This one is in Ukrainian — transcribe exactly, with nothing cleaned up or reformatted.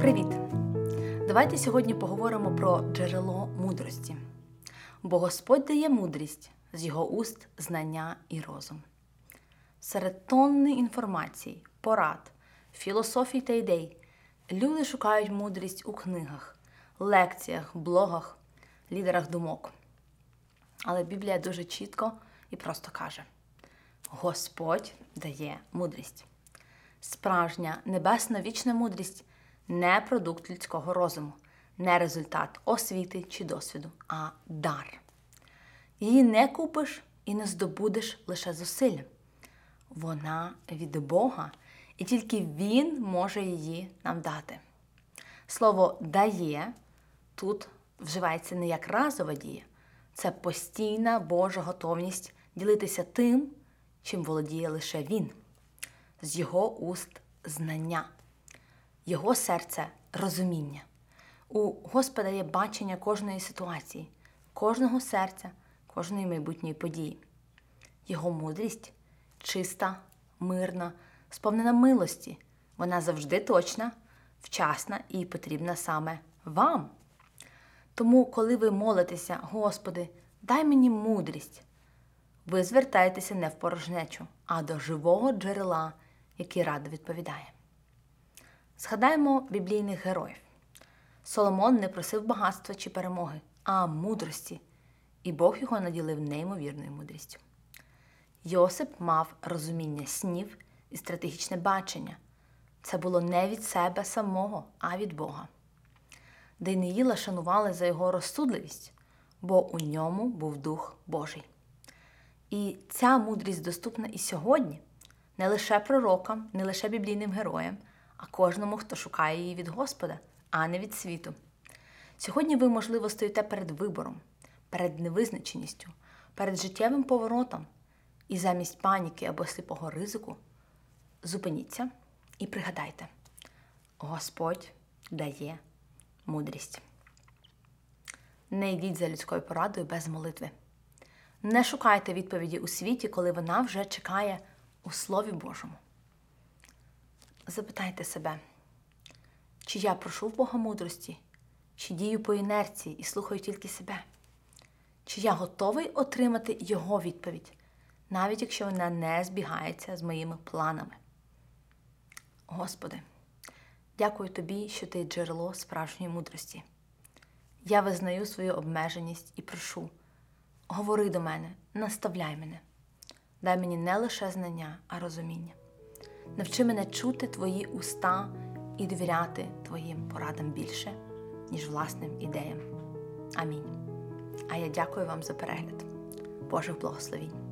Привіт! Давайте сьогодні поговоримо про джерело мудрості. Бо Господь дає мудрість, з його уст знання і розум. Серед тонни інформації, порад, філософій та ідей люди шукають мудрість у книгах, лекціях, блогах, лідерах думок. Але Біблія дуже чітко і просто каже: Господь дає мудрість. Справжня небесна вічна мудрість – не продукт людського розуму, не результат освіти чи досвіду, а дар. Її не купиш і не здобудеш лише зусиллям. Вона від Бога, і тільки Він може її нам дати. Слово «дає» тут вживається не як разова дія. Це постійна Божа готовність ділитися тим, чим володіє лише Він. З його уст знання. Його серце – розуміння. У Господа є бачення кожної ситуації, кожного серця, кожної майбутньої події. Його мудрість – чиста, мирна, сповнена милості. Вона завжди точна, вчасна і потрібна саме вам. Тому, коли ви молитеся: «Господи, дай мені мудрість», ви звертаєтеся не в порожнечу, а до живого джерела, який радо відповідає. Згадаємо біблійних героїв. Соломон не просив багатства чи перемоги, а мудрості, і Бог його наділив неймовірною мудрістю. Йосип мав розуміння снів і стратегічне бачення. Це було не від себе самого, а від Бога. Даниїла шанували за його розсудливість, бо у ньому був Дух Божий. І ця мудрість доступна і сьогодні, не лише пророкам, не лише біблійним героям, а кожному, хто шукає її від Господа, а не від світу. Сьогодні ви, можливо, стоїте перед вибором, перед невизначеністю, перед життєвим поворотом. І замість паніки або сліпого ризику зупиніться і пригадайте: Господь дає мудрість. Не йдіть за людською порадою без молитви. Не шукайте відповіді у світі, коли вона вже чекає у Слові Божому. Запитайте себе: чи я прошу в Бога мудрості, чи дію по інерції і слухаю тільки себе? Чи я готовий отримати Його відповідь, навіть якщо вона не збігається з моїми планами? Господи, дякую Тобі, що Ти джерело справжньої мудрості. Я визнаю свою обмеженість і прошу: говори до мене, наставляй мене. Дай мені не лише знання, а розуміння. Навчи мене чути Твої уста і довіряти Твоїм порадам більше, ніж власним ідеям. Амінь. А я дякую вам за перегляд. Божих благословінь.